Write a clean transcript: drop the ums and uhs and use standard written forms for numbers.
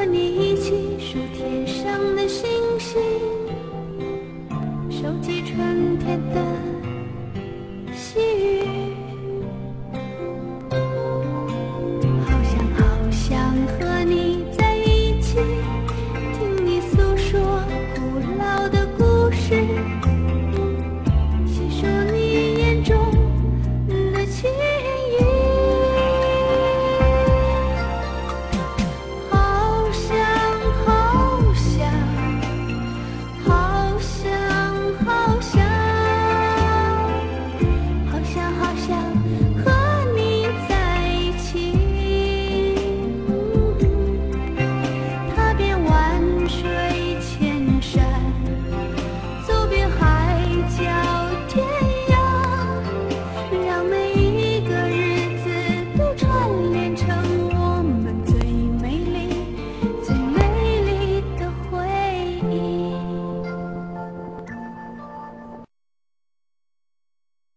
和你一起数天上的星星，收集春天的细雨。好想好想和你在一起，听你诉说古老的故事，细数你眼中的情意。好想好想好想好想好想好想